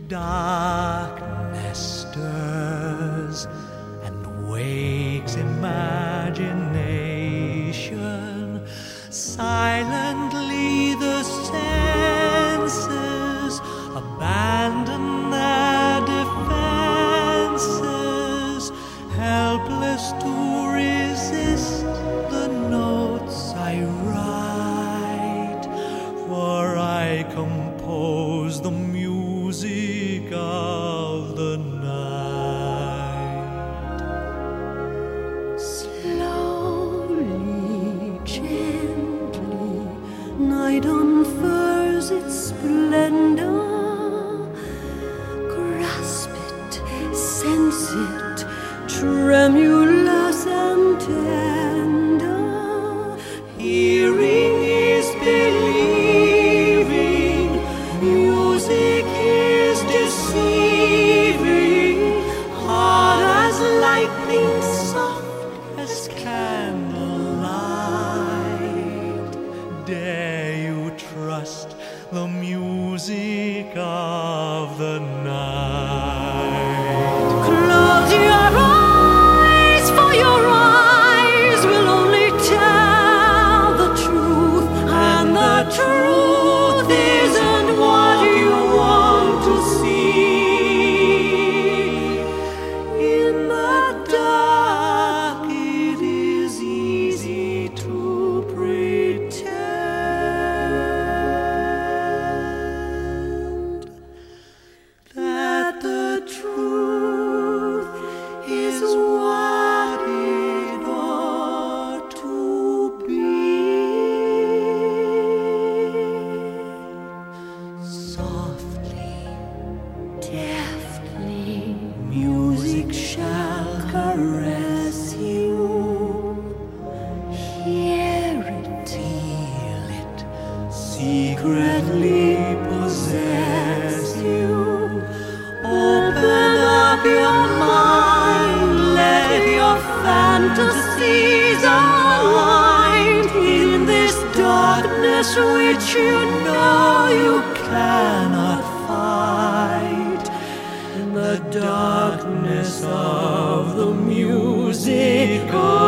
Darkness stirs and wakes imagination. Silently the senses abandon their defenses, helpless to resist the notes I write, for I compose the music of the night. Slowly, gently, night unfurls its splendor. Grasp it, sense it, tremulous and tender. Hearing is believing, music is deceiving, hard as lightning, soft as candlelight. Dare you trust the music of the night? Close your eyes, for your eyes will only tell the truth, and the truth isn't what you want to see. In the dark it is easy to pretend that the truth is what it ought to be. Softly, deftly, music shall caress you. Hear it, Feel it, secretly possess you. Open up your mind, let your fantasies unwind in this darkness which you know you cannot fight. In the darkness of the music